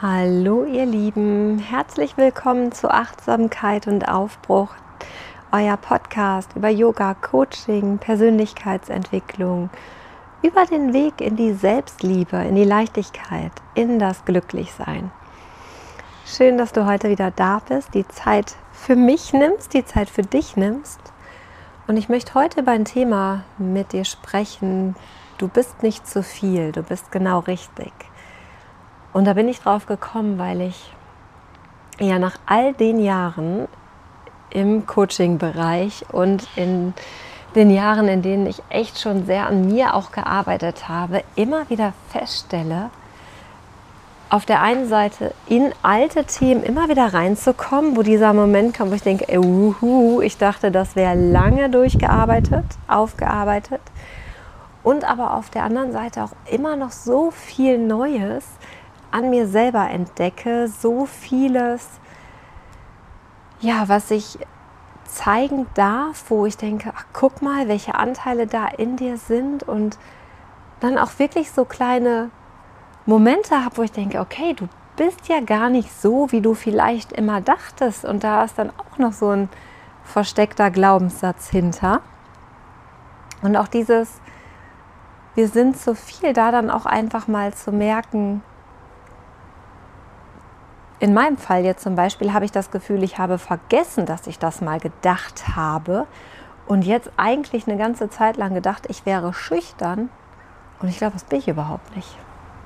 Hallo ihr Lieben, herzlich willkommen zu Achtsamkeit und Aufbruch, euer Podcast über Yoga, Coaching, Persönlichkeitsentwicklung, über den Weg in die Selbstliebe, in die Leichtigkeit, in das Glücklichsein. Schön, dass du heute wieder da bist, die Zeit für mich nimmst, die Zeit für dich nimmst. Und ich möchte heute über ein Thema mit dir sprechen. Du bist nicht zu viel, du bist genau richtig. Und da bin ich drauf gekommen, weil ich ja nach all den Jahren im Coaching-Bereich und in den Jahren, in denen ich echt schon sehr an mir auch gearbeitet habe, immer wieder feststelle, auf der einen Seite in alte Themen immer wieder reinzukommen, wo dieser Moment kommt, wo ich denke, ich dachte, das wäre lange durchgearbeitet, aufgearbeitet. Und aber auf der anderen Seite auch immer noch so viel Neues an mir selber entdecke, so vieles, ja, was ich zeigen darf, wo ich denke, ach, guck mal, welche Anteile da in dir sind, und dann auch wirklich so kleine Momente habe, wo ich denke, okay, du bist ja gar nicht so, wie du vielleicht immer dachtest, und da ist dann auch noch so ein versteckter Glaubenssatz hinter. Und auch dieses, wir sind zu viel, da dann auch einfach mal zu merken, in meinem Fall jetzt zum Beispiel habe ich das Gefühl, ich habe vergessen, dass ich das mal gedacht habe und jetzt eigentlich eine ganze Zeit lang gedacht, ich wäre schüchtern, und ich glaube, das bin ich überhaupt nicht.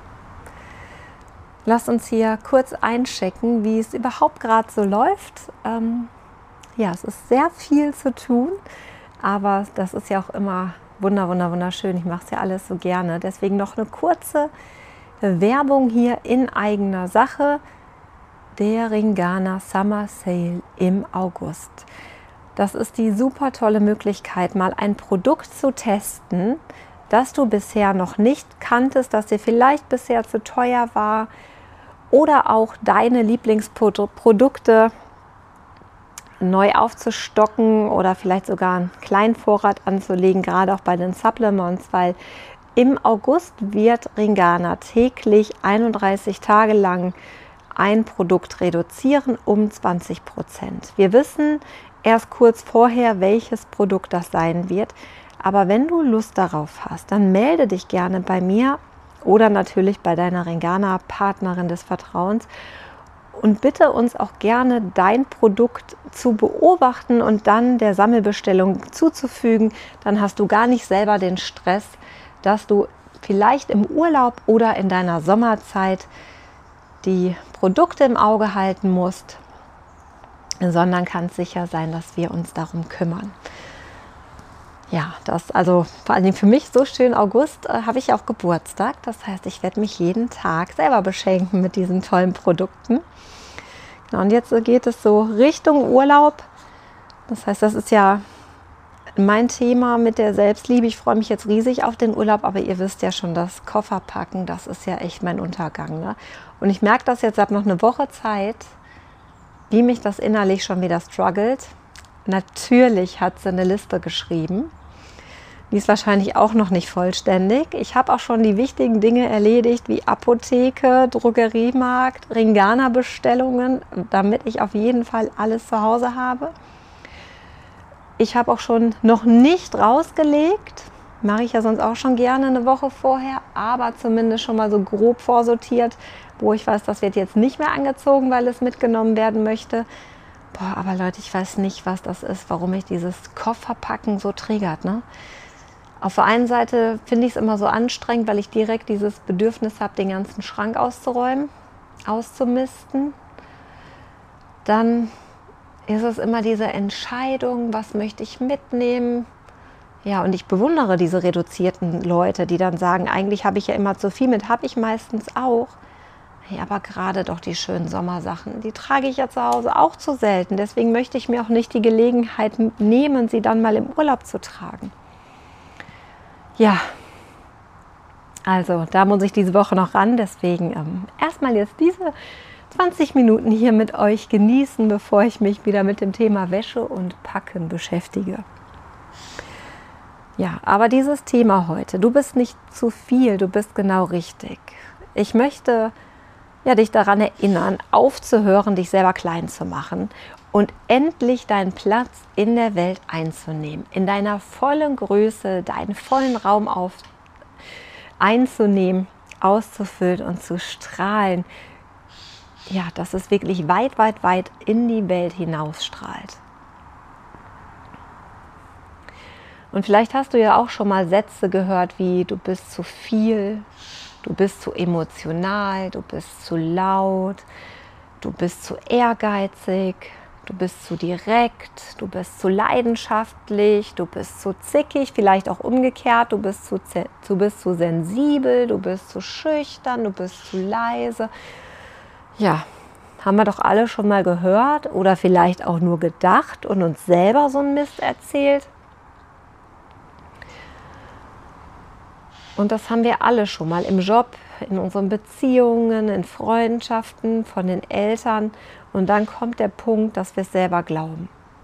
Lass uns hier kurz einchecken, wie es überhaupt gerade so läuft. Ja, es ist sehr viel zu tun, aber das ist ja auch immer wunderschön. Ich mache es ja alles so gerne. Deswegen noch eine kurze Werbung hier in eigener Sache. Der Ringana Summer Sale im August. Das ist die super tolle Möglichkeit, mal ein Produkt zu testen, das du bisher noch nicht kanntest, das dir vielleicht bisher zu teuer war, oder auch deine Lieblingsprodukte neu aufzustocken oder vielleicht sogar einen kleinen Vorrat anzulegen, gerade auch bei den Supplements, weil im August wird Ringana täglich 31 Tage lang ein Produkt reduzieren um 20%. Wir wissen erst kurz vorher, welches Produkt das sein wird. Aber wenn du Lust darauf hast, dann melde dich gerne bei mir oder natürlich bei deiner Ringana-Partnerin des Vertrauens und bitte uns auch gerne dein Produkt zu beobachten und dann der Sammelbestellung zuzufügen. Dann hast du gar nicht selber den Stress, dass du vielleicht im Urlaub oder in deiner Sommerzeit die Produkte im Auge halten musst, sondern kannst sicher sein, dass wir uns darum kümmern. Ja, das also vor allen Dingen für mich so schön. August habe ich auch Geburtstag. Das heißt, ich werde mich jeden Tag selber beschenken mit diesen tollen Produkten. Genau, und jetzt geht es so Richtung Urlaub. Das heißt, das ist ja mein Thema mit der Selbstliebe. Ich freue mich jetzt riesig auf den Urlaub, aber ihr wisst ja schon, das Kofferpacken, das ist ja echt mein Untergang, ne? Und ich merke das jetzt seit noch eine Woche Zeit, wie mich das innerlich schon wieder struggelt. Natürlich hat sie eine Liste geschrieben. Die ist wahrscheinlich auch noch nicht vollständig. Ich habe auch schon die wichtigen Dinge erledigt, wie Apotheke, Drogeriemarkt, Ringana-Bestellungen, damit ich auf jeden Fall alles zu Hause habe. Ich habe auch schon noch nicht rausgelegt, mache ich ja sonst auch schon gerne eine Woche vorher, aber zumindest schon mal so grob vorsortiert, wo ich weiß, das wird jetzt nicht mehr angezogen, weil es mitgenommen werden möchte. Boah, aber Leute, ich weiß nicht, was das ist, warum mich dieses Kofferpacken so triggert, ne? Auf der einen Seite finde ich es immer so anstrengend, weil ich direkt dieses Bedürfnis habe, den ganzen Schrank auszuräumen, auszumisten. Dann ist es immer diese Entscheidung, was möchte ich mitnehmen. Ja, und ich bewundere diese reduzierten Leute, die dann sagen, eigentlich habe ich ja immer zu viel mit, habe ich meistens auch. Ja, aber gerade doch die schönen Sommersachen, die trage ich ja zu Hause auch zu selten. Deswegen möchte ich mir auch nicht die Gelegenheit nehmen, sie dann mal im Urlaub zu tragen. Ja, also da muss ich diese Woche noch ran. Deswegen erstmal jetzt diese 20 Minuten hier mit euch genießen, bevor ich mich wieder mit dem Thema Wäsche und Packen beschäftige. Ja, aber dieses Thema heute, du bist nicht zu viel, du bist genau richtig. Ich möchte ja, dich daran erinnern, aufzuhören, dich selber klein zu machen und endlich deinen Platz in der Welt einzunehmen, in deiner vollen Größe, deinen vollen Raum einzunehmen, auszufüllen und zu strahlen. Ja, dass es wirklich weit, weit, weit in die Welt hinausstrahlt. Und vielleicht hast du ja auch schon mal Sätze gehört wie: Du bist zu viel, du bist zu emotional, du bist zu laut, du bist zu ehrgeizig, du bist zu direkt, du bist zu leidenschaftlich, du bist zu zickig, vielleicht auch umgekehrt, du bist zu sensibel, du bist zu schüchtern, du bist zu leise. Ja, haben wir doch alle schon mal gehört oder vielleicht auch nur gedacht und uns selber so einen Mist erzählt. Und das haben wir alle schon mal im Job, in unseren Beziehungen, in Freundschaften, von den Eltern. Und dann kommt der Punkt, dass wir es selber glauben.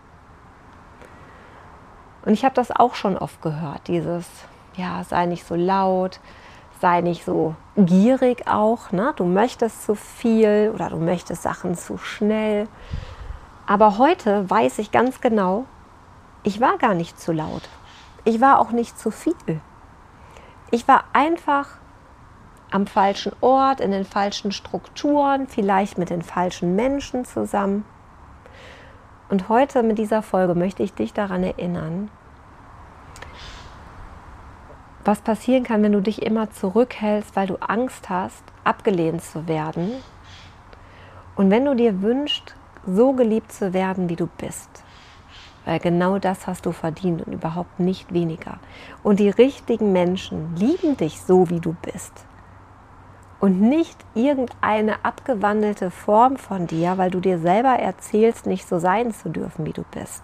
Und ich habe das auch schon oft gehört, dieses, ja, sei nicht so laut, sei nicht so gierig auch, ne? Du möchtest zu viel oder du möchtest Sachen zu schnell. Aber heute weiß ich ganz genau, ich war gar nicht zu laut. Ich war auch nicht zu viel. Ich war einfach am falschen Ort, in den falschen Strukturen, vielleicht mit den falschen Menschen zusammen. Und heute mit dieser Folge möchte ich dich daran erinnern, was passieren kann, wenn du dich immer zurückhältst, weil du Angst hast, abgelehnt zu werden. Und wenn du dir wünschst, so geliebt zu werden, wie du bist. Weil genau das hast du verdient und überhaupt nicht weniger. Und die richtigen Menschen lieben dich so, wie du bist. Und nicht irgendeine abgewandelte Form von dir, weil du dir selber erzählst, nicht so sein zu dürfen, wie du bist.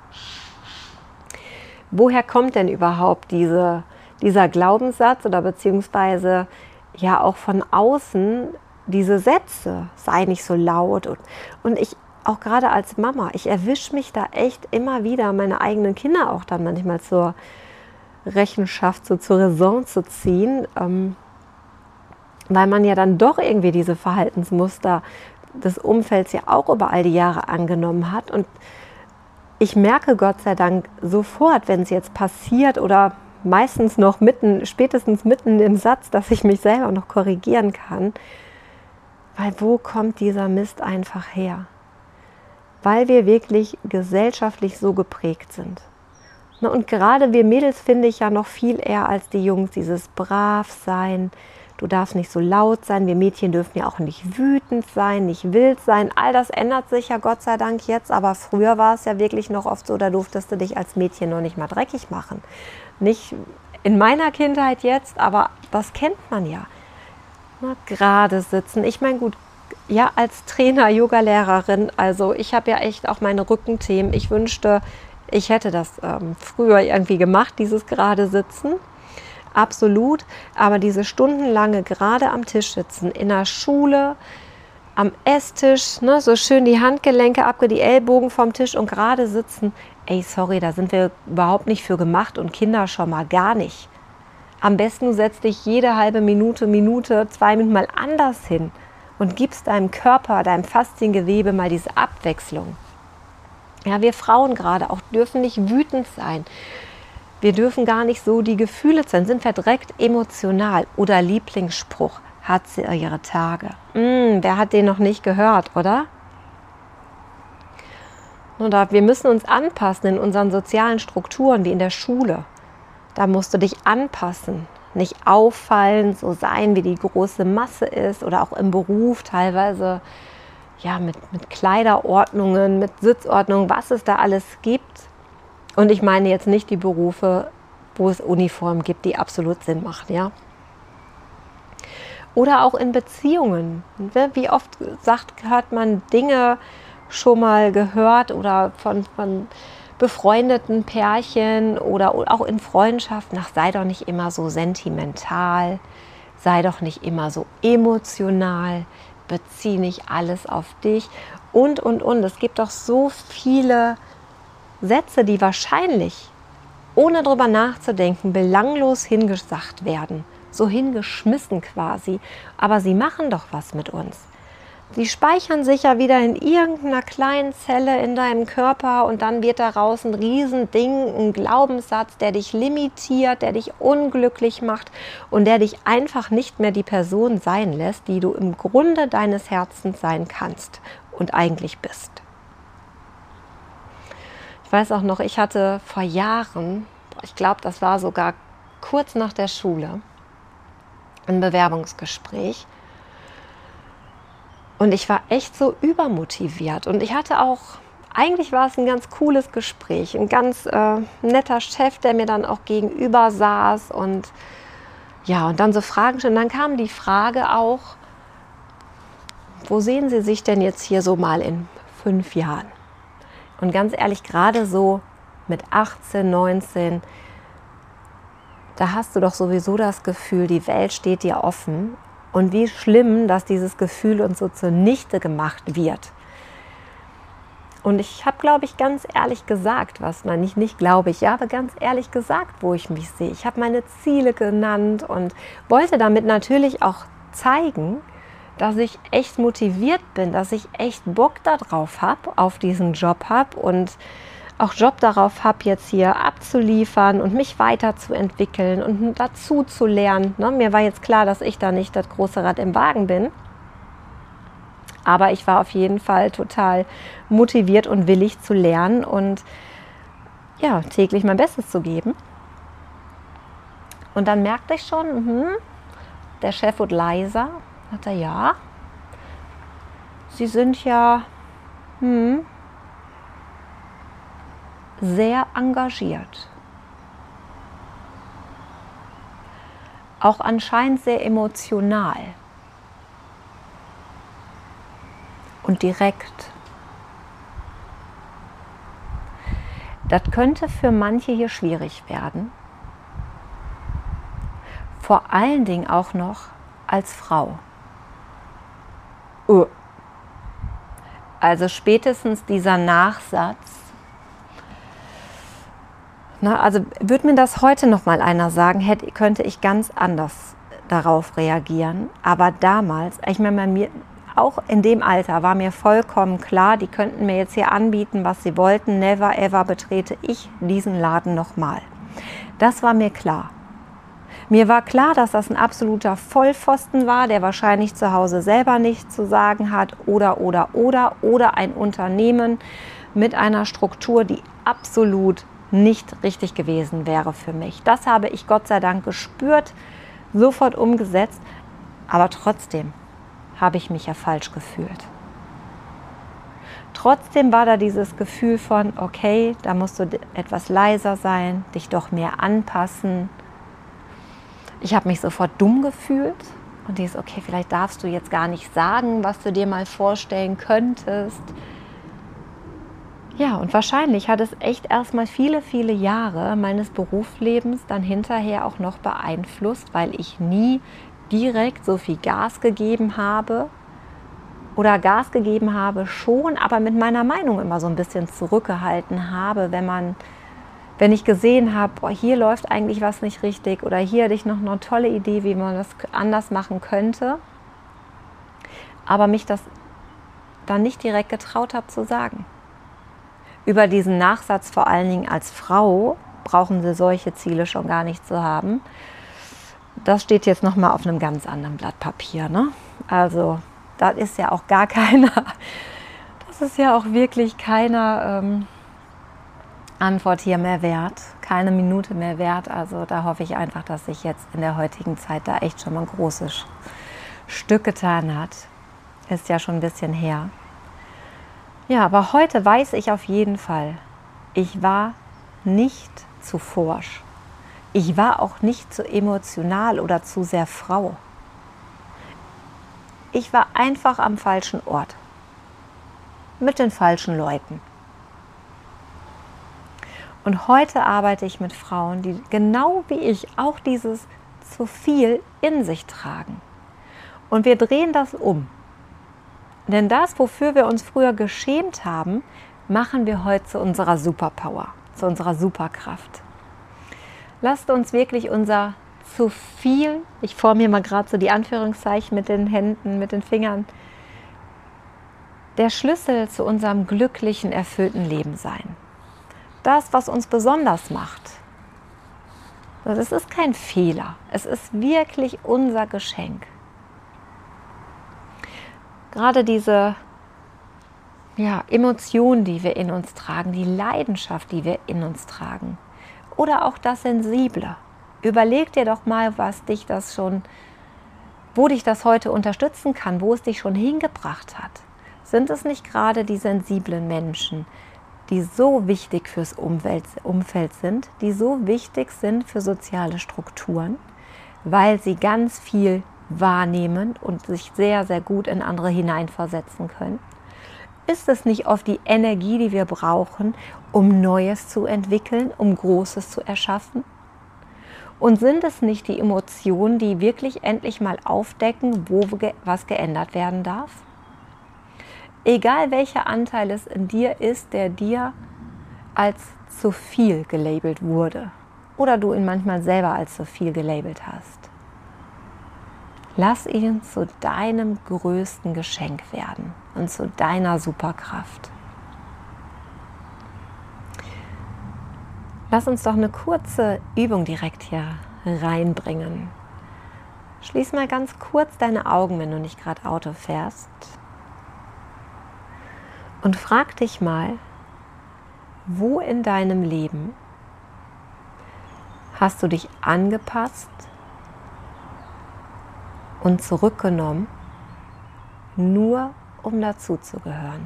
Woher kommt denn überhaupt dieser Glaubenssatz oder beziehungsweise ja auch von außen diese Sätze, sei nicht so laut und ich auch gerade als Mama, ich erwische mich da echt immer wieder, meine eigenen Kinder auch dann manchmal zur Rechenschaft, so zur Raison zu ziehen, weil man ja dann doch irgendwie diese Verhaltensmuster des Umfelds ja auch über all die Jahre angenommen hat. Und ich merke Gott sei Dank sofort, wenn es jetzt passiert oder meistens noch spätestens mitten im Satz, dass ich mich selber noch korrigieren kann, weil wo kommt dieser Mist einfach her? Weil wir wirklich gesellschaftlich so geprägt sind. Und gerade wir Mädels finde ich ja noch viel eher als die Jungs, dieses Bravsein, du darfst nicht so laut sein, wir Mädchen dürfen ja auch nicht wütend sein, nicht wild sein, all das ändert sich ja Gott sei Dank jetzt, aber früher war es ja wirklich noch oft so, da durftest du dich als Mädchen noch nicht mal dreckig machen. Nicht in meiner Kindheit jetzt, aber das kennt man ja. Gerade sitzen, ich meine gut, ja, als Trainer, Yogalehrerin, also ich habe ja echt auch meine Rückenthemen. Ich wünschte, ich hätte das früher irgendwie gemacht, dieses gerade Sitzen. Absolut. Aber diese stundenlange gerade am Tisch sitzen, in der Schule, am Esstisch, ne, so schön die Handgelenke die Ellbogen vom Tisch und gerade sitzen. Ey, sorry, da sind wir überhaupt nicht für gemacht und Kinder schon mal gar nicht. Am besten du setzt dich jede halbe Minute, 2 Minuten mal anders hin. Und gibst deinem Körper, deinem Fasziengewebe mal diese Abwechslung. Ja, wir Frauen gerade auch dürfen nicht wütend sein. Wir dürfen gar nicht so die Gefühle sein, sind verdreckt emotional. Oder Lieblingsspruch, hat sie ihre Tage. Wer hat den noch nicht gehört, oder? Oder wir müssen uns anpassen in unseren sozialen Strukturen, wie in der Schule. Da musst du dich anpassen. Nicht auffallen, so sein, wie die große Masse ist oder auch im Beruf teilweise ja, mit Kleiderordnungen, mit Sitzordnungen, was es da alles gibt. Und ich meine jetzt nicht die Berufe, wo es Uniformen gibt, die absolut Sinn machen. Ja? Oder auch in Beziehungen. Wie oft hört man Dinge schon mal gehört oder von befreundeten Pärchen oder auch in Freundschaften, sei doch nicht immer so sentimental, sei doch nicht immer so emotional, bezieh nicht alles auf dich und. Es gibt doch so viele Sätze, die wahrscheinlich, ohne drüber nachzudenken, belanglos hingesagt werden. so hingeschmissen quasi. Aber sie machen doch was mit uns. Die speichern sich ja wieder in irgendeiner kleinen Zelle in deinem Körper und dann wird daraus ein Riesending, ein Glaubenssatz, der dich limitiert, der dich unglücklich macht und der dich einfach nicht mehr die Person sein lässt, die du im Grunde deines Herzens sein kannst und eigentlich bist. Ich weiß auch noch, ich hatte vor Jahren, ich glaube, das war sogar kurz nach der Schule, ein Bewerbungsgespräch. Und ich war echt so übermotiviert und ich hatte auch, eigentlich war es ein ganz cooles Gespräch, ein ganz netter Chef, der mir dann auch gegenüber saß und ja, und dann so Fragen stellen. Dann kam die Frage auch, wo sehen Sie sich denn jetzt hier so mal in 5 Jahren? Und ganz ehrlich, gerade so mit 18, 19, da hast du doch sowieso das Gefühl, die Welt steht dir offen. Und wie schlimm, dass dieses Gefühl uns so zunichte gemacht wird. Und ich habe, glaube ich, ganz ehrlich gesagt, nicht glaube ich, ja, aber ganz ehrlich gesagt, wo ich mich sehe. Ich habe meine Ziele genannt und wollte damit natürlich auch zeigen, dass ich echt motiviert bin, dass ich echt Bock darauf habe, auf diesen Job habe und auch Job darauf habe, jetzt hier abzuliefern und mich weiterzuentwickeln und dazu zu lernen. Ne? Mir war jetzt klar, dass ich da nicht das große Rad im Wagen bin. Aber ich war auf jeden Fall total motiviert und willig zu lernen und ja, täglich mein Bestes zu geben. Und dann merkte ich schon, der Chef wurde leiser. Hat er, ja, Sie sind ja sehr engagiert. Auch anscheinend sehr emotional und direkt. Das könnte für manche hier schwierig werden. Vor allen Dingen auch noch als Frau. Also spätestens dieser Nachsatz. Also würde mir das heute noch mal einer sagen, könnte ich ganz anders darauf reagieren. Aber damals, ich meine, bei mir, auch in dem Alter war mir vollkommen klar, die könnten mir jetzt hier anbieten, was sie wollten. Never ever betrete ich diesen Laden nochmal. Das war mir klar. Mir war klar, dass das ein absoluter Vollpfosten war, der wahrscheinlich zu Hause selber nichts zu sagen hat oder ein Unternehmen mit einer Struktur, die absolut nicht richtig gewesen wäre für mich. Das habe ich Gott sei Dank gespürt, sofort umgesetzt, aber trotzdem habe ich mich ja falsch gefühlt. Trotzdem war da dieses Gefühl von, okay, da musst du etwas leiser sein, dich doch mehr anpassen. Ich habe mich sofort dumm gefühlt und dieses, okay, vielleicht darfst du jetzt gar nicht sagen, was du dir mal vorstellen könntest. Ja, und wahrscheinlich hat es echt erstmal viele, viele Jahre meines Berufslebens dann hinterher auch noch beeinflusst, weil ich nie direkt so viel Gas gegeben habe oder Gas gegeben habe schon, aber mit meiner Meinung immer so ein bisschen zurückgehalten habe, wenn ich gesehen habe, oh, hier läuft eigentlich was nicht richtig oder hier hätte ich noch eine tolle Idee, wie man das anders machen könnte, aber mich das dann nicht direkt getraut habe zu sagen. Über diesen Nachsatz, vor allen Dingen als Frau, brauchen Sie solche Ziele schon gar nicht zu haben. Das steht jetzt nochmal auf einem ganz anderen Blatt Papier. Ne? Also das ist ja auch gar keiner, das ist ja auch wirklich keiner Antwort hier mehr wert, keine Minute mehr wert. Also da hoffe ich einfach, dass sich jetzt in der heutigen Zeit da echt schon mal ein großes Stück getan hat. Ist ja schon ein bisschen her. Ja, aber heute weiß ich auf jeden Fall, ich war nicht zu forsch. Ich war auch nicht zu emotional oder zu sehr Frau. Ich war einfach am falschen Ort. Mit den falschen Leuten. Und heute arbeite ich mit Frauen, die genau wie ich auch dieses zu viel in sich tragen. Und wir drehen das um. Denn das, wofür wir uns früher geschämt haben, machen wir heute zu unserer Superpower, zu unserer Superkraft. Lasst uns wirklich unser zu viel, ich forme hier mal gerade so die Anführungszeichen mit den Händen, mit den Fingern, der Schlüssel zu unserem glücklichen, erfüllten Leben sein. Das, was uns besonders macht. Das ist kein Fehler. Es ist wirklich unser Geschenk. Gerade diese Emotion, die wir in uns tragen, die Leidenschaft, die wir in uns tragen. Oder auch das Sensible. Überleg dir doch mal, wo dich das heute unterstützen kann, wo es dich schon hingebracht hat. Sind es nicht gerade die sensiblen Menschen, die so wichtig fürs Umfeld sind, die so wichtig sind für soziale Strukturen, weil sie ganz viel wahrnehmen und sich sehr, sehr gut in andere hineinversetzen können? Ist es nicht oft die Energie, die wir brauchen, um Neues zu entwickeln, um Großes zu erschaffen? Und sind es nicht die Emotionen, die wirklich endlich mal aufdecken, wo was geändert werden darf? Egal welcher Anteil es in dir ist, der dir als zu viel gelabelt wurde oder du ihn manchmal selber als zu viel gelabelt hast. Lass ihn zu deinem größten Geschenk werden und zu deiner Superkraft. Lass uns doch eine kurze Übung direkt hier reinbringen. Schließ mal ganz kurz deine Augen, wenn du nicht gerade Auto fährst. Und frag dich mal, wo in deinem Leben hast du dich angepasst und zurückgenommen, nur um dazuzugehören?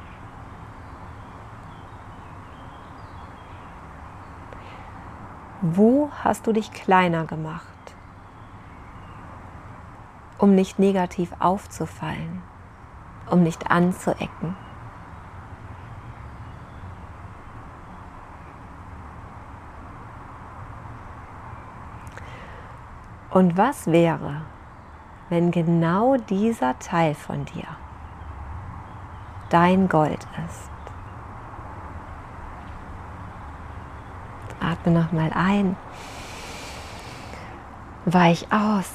Wo hast du dich kleiner gemacht, um nicht negativ aufzufallen, um nicht anzuecken? Und was wäre, wenn genau dieser Teil von dir dein Gold ist? Atme nochmal ein, weich aus.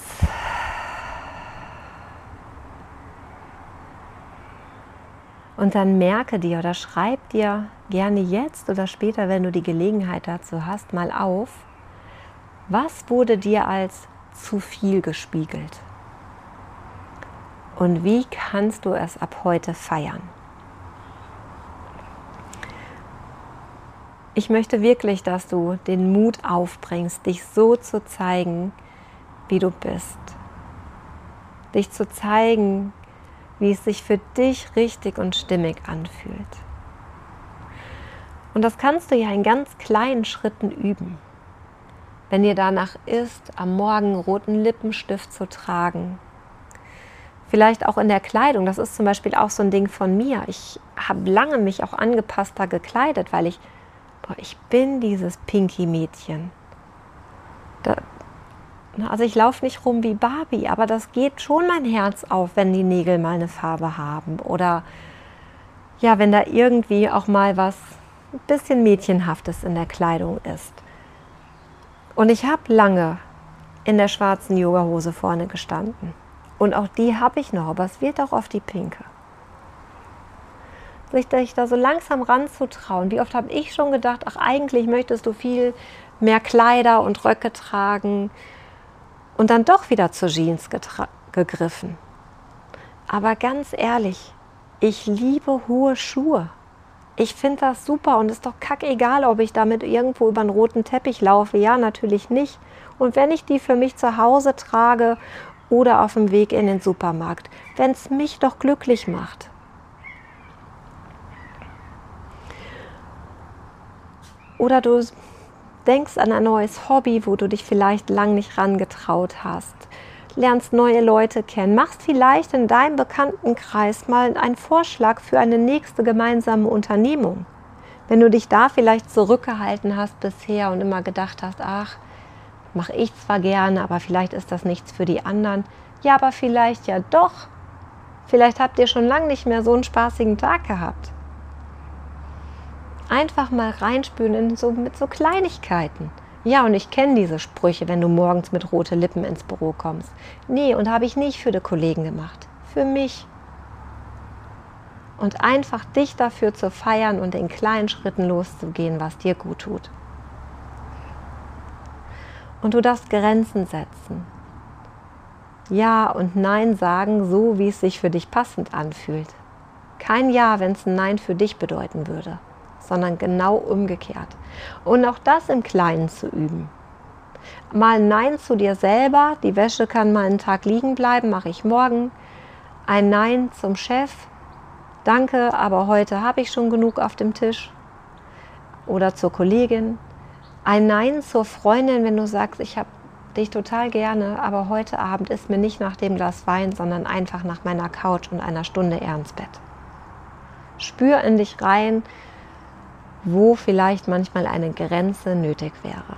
Und dann merke dir oder schreib dir gerne jetzt oder später, wenn du die Gelegenheit dazu hast, mal auf, was wurde dir als zu viel gespiegelt? Und wie kannst du es ab heute feiern? Ich möchte wirklich, dass du den Mut aufbringst, dich so zu zeigen, wie du bist. Dich zu zeigen, wie es sich für dich richtig und stimmig anfühlt. Und das kannst du ja in ganz kleinen Schritten üben. Wenn dir danach ist, am Morgen roten Lippenstift zu tragen. Vielleicht auch in der Kleidung, das ist zum Beispiel auch so ein Ding von mir. Ich habe lange mich auch angepasster gekleidet, weil ich bin dieses Pinky-Mädchen. Also ich laufe nicht rum wie Barbie, aber das geht schon mein Herz auf, wenn die Nägel mal eine Farbe haben. Oder ja, wenn da irgendwie auch mal was ein bisschen Mädchenhaftes in der Kleidung ist. Und ich habe lange in der schwarzen Yogahose vorne gestanden. Und auch die habe ich noch, aber es wird auch auf die pinke. Sich da so langsam ranzutrauen. Wie oft habe ich schon gedacht, ach eigentlich möchtest du viel mehr Kleider und Röcke tragen und dann doch wieder zur Jeans gegriffen. Aber ganz ehrlich, ich liebe hohe Schuhe. Ich finde das super und es ist doch kackegal, ob ich damit irgendwo über einen roten Teppich laufe. Ja, natürlich nicht. Und wenn ich die für mich zu Hause trage oder auf dem Weg in den Supermarkt, wenn es mich doch glücklich macht. Oder du denkst an ein neues Hobby, wo du dich vielleicht lang nicht rangetraut hast. Lernst neue Leute kennen, machst vielleicht in deinem Bekanntenkreis mal einen Vorschlag für eine nächste gemeinsame Unternehmung. Wenn du dich da vielleicht zurückgehalten hast bisher und immer gedacht hast, ach, mache ich zwar gerne, aber vielleicht ist das nichts für die anderen. Ja, aber vielleicht ja doch. Vielleicht habt ihr schon lange nicht mehr so einen spaßigen Tag gehabt. Einfach mal reinspüren mit so Kleinigkeiten. Ja, und ich kenne diese Sprüche, wenn du morgens mit roten Lippen ins Büro kommst. Nee, und habe ich nicht für die Kollegen gemacht, für mich. Und einfach dich dafür zu feiern und in kleinen Schritten loszugehen, was dir gut tut. Und du darfst Grenzen setzen. Ja und Nein sagen, so wie es sich für dich passend anfühlt. Kein Ja, wenn es ein Nein für dich bedeuten würde, sondern genau umgekehrt. Und auch das im Kleinen zu üben. Mal ein Nein zu dir selber, die Wäsche kann mal einen Tag liegen bleiben, mache ich morgen. Ein Nein zum Chef, danke, aber heute habe ich schon genug auf dem Tisch. Oder zur Kollegin. Ein Nein zur Freundin, wenn du sagst, ich habe dich total gerne, aber heute Abend ist mir nicht nach dem Glas Wein, sondern einfach nach meiner Couch und einer Stunde eher ins Bett. Spür in dich rein, wo vielleicht manchmal eine Grenze nötig wäre.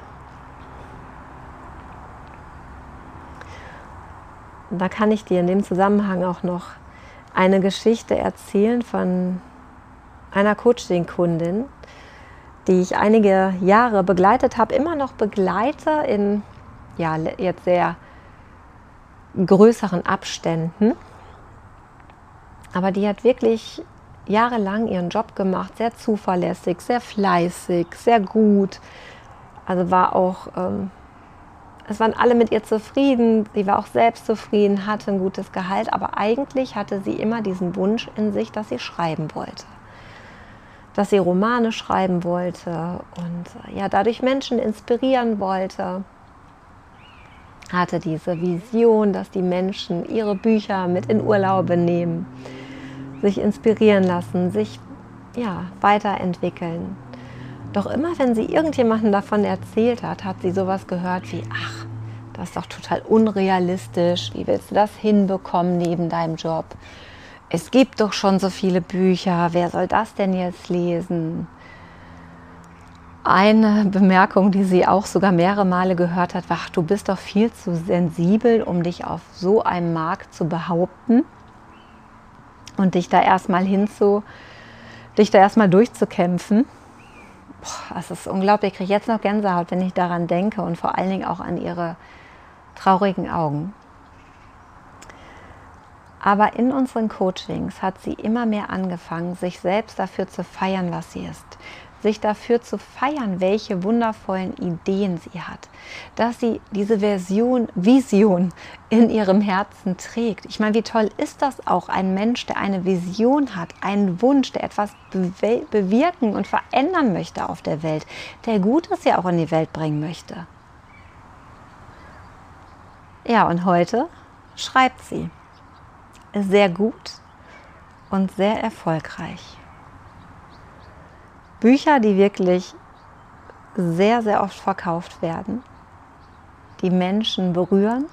Und da kann ich dir in dem Zusammenhang auch noch eine Geschichte erzählen von einer Coaching-Kundin, die ich einige Jahre begleitet habe, immer noch begleite in jetzt sehr größeren Abständen. Aber die hat wirklich jahrelang ihren Job gemacht, sehr zuverlässig, sehr fleißig, sehr gut. Also war auch, es waren alle mit ihr zufrieden, sie war auch selbst zufrieden, hatte ein gutes Gehalt, aber eigentlich hatte sie immer diesen Wunsch in sich, dass sie schreiben wollte. Dass sie Romane schreiben wollte und dadurch Menschen inspirieren wollte. Hatte diese Vision, dass die Menschen ihre Bücher mit in Urlaube nehmen, sich inspirieren lassen, sich weiterentwickeln. Doch immer, wenn sie irgendjemandem davon erzählt hat, hat sie sowas gehört wie, ach, das ist doch total unrealistisch, wie willst du das hinbekommen neben deinem Job? Es gibt doch schon so viele Bücher, wer soll das denn jetzt lesen? Eine Bemerkung, die sie auch sogar mehrere Male gehört hat, war, ach, du bist doch viel zu sensibel, um dich auf so einem Markt zu behaupten und dich da erstmal durchzukämpfen. Boah, das ist unglaublich, ich kriege jetzt noch Gänsehaut, wenn ich daran denke und vor allen Dingen auch an ihre traurigen Augen. Aber in unseren Coachings hat sie immer mehr angefangen, sich selbst dafür zu feiern, was sie ist. Sich dafür zu feiern, welche wundervollen Ideen sie hat. Dass sie diese Vision in ihrem Herzen trägt. Ich meine, wie toll ist das auch, ein Mensch, der eine Vision hat, einen Wunsch, der etwas bewirken und verändern möchte auf der Welt, der Gutes ja auch in die Welt bringen möchte. Ja, und heute schreibt sie. Sehr gut und sehr erfolgreich. Bücher, die wirklich sehr, sehr oft verkauft werden, die Menschen berühren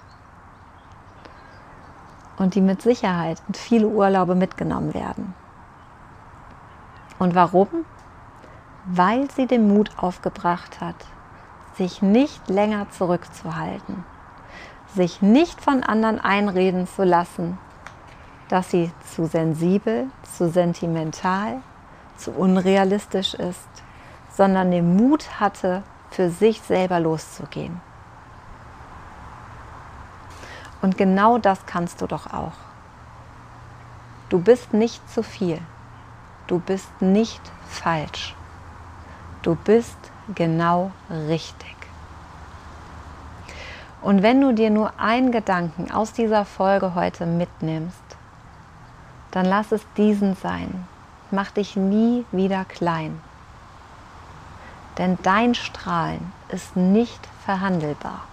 und die mit Sicherheit in viele Urlaube mitgenommen werden. Und warum? Weil sie den Mut aufgebracht hat, sich nicht länger zurückzuhalten, sich nicht von anderen einreden zu lassen, dass sie zu sensibel, zu sentimental, zu unrealistisch ist, sondern den Mut hatte, für sich selber loszugehen. Und genau das kannst du doch auch. Du bist nicht zu viel. Du bist nicht falsch. Du bist genau richtig. Und wenn du dir nur einen Gedanken aus dieser Folge heute mitnimmst, dann lass es diesen sein. Mach dich nie wieder klein. Denn dein Strahlen ist nicht verhandelbar.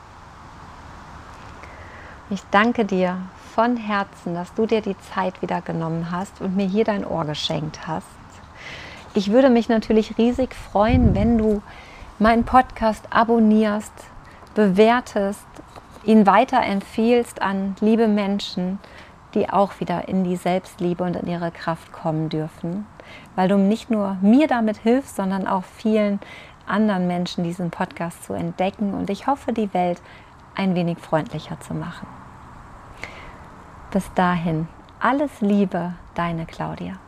Ich danke dir von Herzen, dass du dir die Zeit wieder genommen hast und mir hier dein Ohr geschenkt hast. Ich würde mich natürlich riesig freuen, wenn du meinen Podcast abonnierst, bewertest, ihn weiterempfiehlst an liebe Menschen, die auch wieder in die Selbstliebe und in ihre Kraft kommen dürfen, weil du nicht nur mir damit hilfst, sondern auch vielen anderen Menschen diesen Podcast zu entdecken und ich hoffe, die Welt ein wenig freundlicher zu machen. Bis dahin, alles Liebe, deine Claudia.